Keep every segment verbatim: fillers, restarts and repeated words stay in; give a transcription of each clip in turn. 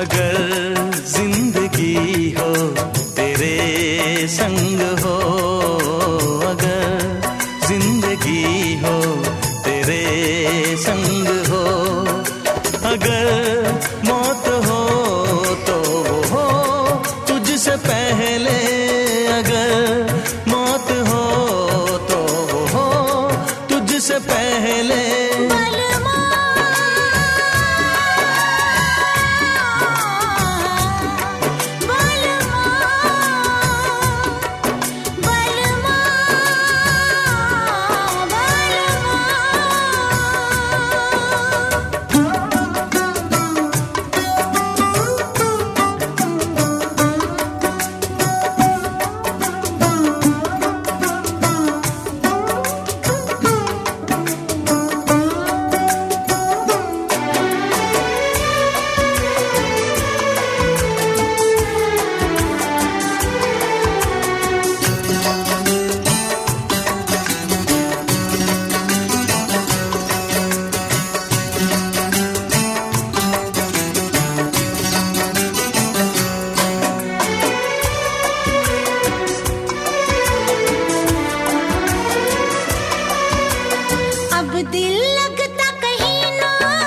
अगर जिंदगी हो तेरे संग हो, अगर जिंदगी हो तेरे संग हो, अगर मौत हो तो वो हो तुझसे पहले, अगर मौत हो तो वो हो तुझसे पहले। दिल लगता कहीं ना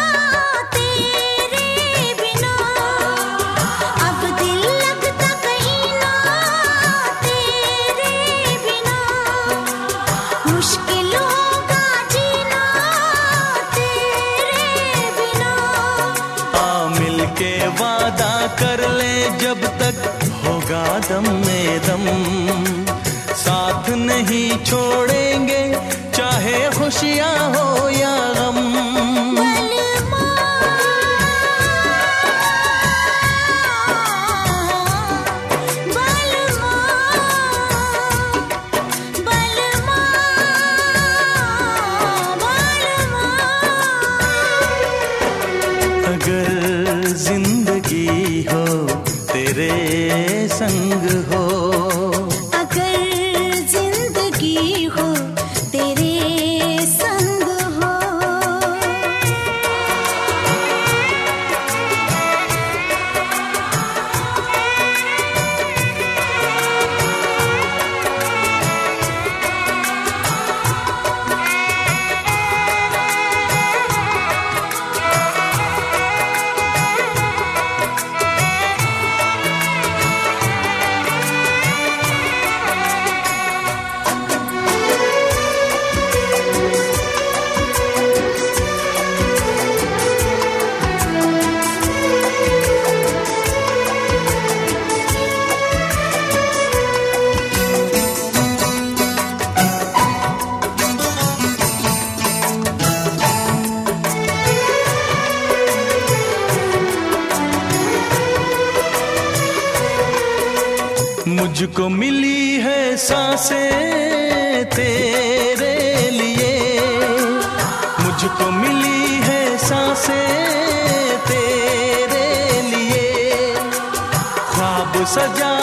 तेरे बिना, अब दिल लगता कहीं ना तेरे बिना, मुश्किल होगा जीना तेरे बिना। आ मिलके वादा कर ले जब तक होगा दम में दम, साथ नहीं छोड़ेंगे चाहे खुशियाँ हो या गम। बलमा बलमा बलमा बलमा, अगर जिंदगी हो तेरे संग हो, अगर जिंदगी हो तेरे संग हो। मुझको मिली है सांसें तेरे लिए, मुझको मिली है सांसें तेरे लिए, ख्वाब सजा